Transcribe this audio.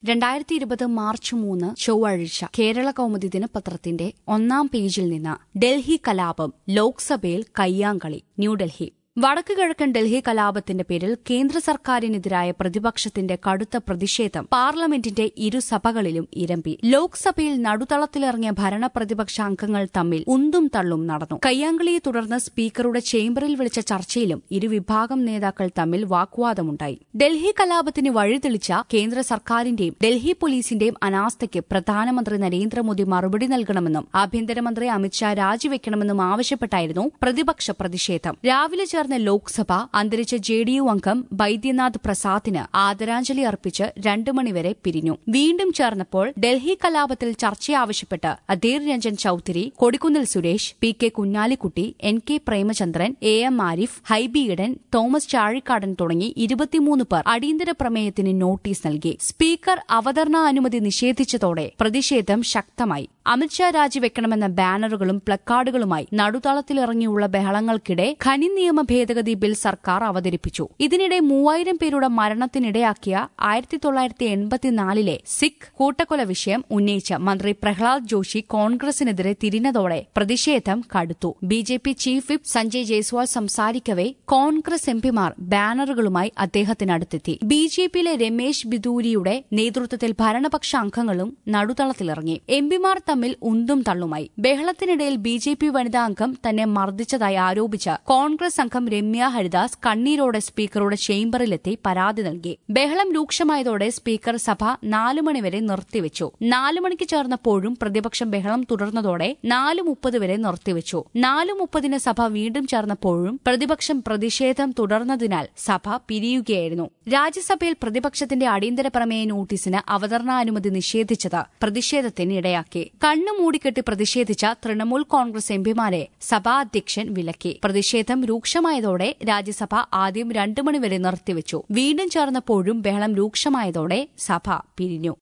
2020 March 3 ചൊവ്വാഴ്ച കേരള കൗമുദി ദിനപത്രത്തിന്റെ ഒന്നാം പേജിൽ നിന്ന് ഡൽഹി കലാപം ലോക്സഭയിൽ കയ്യാങ്കളി ന്യൂഡൽഹി വടക്ക് കിഴക്കൻ ഡൽഹി കലാപത്തിന്റെ പേരിൽ കേന്ദ്ര സർക്കാരിനെതിരായ പ്രതിപക്ഷത്തിന്റെ കടുത്ത പ്രതിഷേധം പാർലമെന്റിന്റെ ഇരുസഭകളിലും ഇരമ്പി. ലോക്സഭയിൽ നടുതളത്തിലിറങ്ങിയ ഭരണപ്രതിപക്ഷ അംഗങ്ങൾ തമ്മിൽ ഉന്തും തള്ളും നടന്നു. കയ്യാങ്കളിയെ തുടർന്ന് സ്പീക്കറുടെ ചേംബറിൽ വിളിച്ച ചർച്ചയിലും ഇരുവിഭാഗം നേതാക്കൾ തമ്മിൽ വാഗ്വാദമുണ്ടായി. ഡൽഹി കലാപത്തിന് വഴിതെളിച്ച കേന്ദ്ര സർക്കാരിന്റെയും ഡൽഹി പോലീസിന്റെയും അനാസ്ഥയ്ക്ക് പ്രധാനമന്ത്രി നരേന്ദ്രമോദി മറുപടി നൽകണമെന്നും ആഭ്യന്തരമന്ത്രി അമിത്ഷാ രാജിവെക്കണമെന്നും ആവശ്യപ്പെട്ടായിരുന്നു പ്രതിപക്ഷ പ്രതിഷേധം. രാവിലെ ലോക്സഭ അന്തരിച്ച ജെഡിയു അംഗം ബൈദ്യനാഥ് പ്രസാദിന് ആദരാഞ്ജലി അർപ്പിച്ച് 2 മണിവരെ പിരിഞ്ഞു. വീണ്ടും ചേർന്നപ്പോൾ ഡൽഹി കലാപത്തിൽ ചർച്ചയാവശ്യപ്പെട്ട് Adhir Ranjan Chowdhury, Kodikunnil Suresh, P K. Kunhalikutty, N K. Premachandran, A M. Arif, Hibi Eden, Thomas Chazhikadan തുടങ്ങി 23 പേർ അടിയന്തര പ്രമേയത്തിന് നോട്ടീസ് നൽകി. സ്പീക്കർ അവതരണാനുമതി നിഷേധിച്ചതോടെ പ്രതിഷേധം ശക്തമായി. അമിത്ഷാ രാജിവെക്കണമെന്ന ബാനറുകളും പ്ലക്കാർഡുകളുമായി നടുതളത്തിലിറങ്ങിയുള്ള ബഹളങ്ങൾക്കിടെ ഖനി നിയമ ഭേദഗതി ബിൽ സർക്കാർ അവതരിപ്പിച്ചു. ഇതിനിടെ 3000 പേരുടെ മരണത്തിനിടയാക്കിയ 1984 സിഖ് കൂട്ടക്കൊല വിഷയം ഉന്നയിച്ച് മന്ത്രി പ്രഹ്ലാദ് ജോഷി കോൺഗ്രസിനെതിരെ തിരിഞ്ഞതോടെ പ്രതിഷേധം കടുത്തു. BJP chief whip Sanjay Jaiswal സംസാരിക്കവെ കോൺഗ്രസ് എംപിമാർ ബാനറുകളുമായി അദ്ദേഹത്തിനടുത്തെത്തി. ബിജെപിയിലെ രമേശ് ബിദൂരിയുടെ നേതൃത്വത്തിൽ ഭരണപക്ഷ അംഗങ്ങളും നടുതളത്തിലിറങ്ങി. എംപിമാർ തമ്മിൽ ഉന്തും തള്ളുമായി. ബഹളത്തിനിടയിൽ ബിജെപി വനിതാ അംഗം തന്നെ മർദ്ദിച്ചതായി ആരോപിച്ച് കോൺഗ്രസ് അംഗം രമ്യ ഹരിദാസ് കണ്ണീരോടെ സ്പീക്കറുടെ ചേംബറിലെത്തി പരാതി നൽകി. ബഹളം രൂക്ഷമായതോടെ സ്പീക്കർ സഭ 4 മണിവരെ നിർത്തിവച്ചു. 4 മണിക്ക് ചേർന്നപ്പോഴും പ്രതിപക്ഷം ബഹളം തുടർന്നതോടെ 4:30 വരെ നിർത്തിവച്ചു. 4:30 സഭ വീണ്ടും ചേർന്നപ്പോഴും പ്രതിപക്ഷം പ്രതിഷേധം തുടർന്നതിനാൽ സഭ പിരിയുകയായിരുന്നു. രാജ്യസഭയിൽ പ്രതിപക്ഷത്തിന്റെ അടിയന്തര പ്രമേയ നോട്ടീസിന് അവതരണാനുമതി നിഷേധിച്ചത് പ്രതിഷേധത്തിന് ഇടയാക്കി. കണ്ണു മൂടിക്കെട്ടി പ്രതിഷേധിച്ച തൃണമൂൽ കോൺഗ്രസ് എംപിമാരെ സഭാധ്യക്ഷൻ വിലക്കി. പ്രതിഷേധം രൂക്ഷമായതോടെ രാജ്യസഭ ആദ്യം 2 മണിവരെ നിർത്തിവച്ചു. വീണ്ടും ചേർന്നപ്പോഴും ബഹളം രൂക്ഷമായതോടെ സഭ പിരിഞ്ഞു.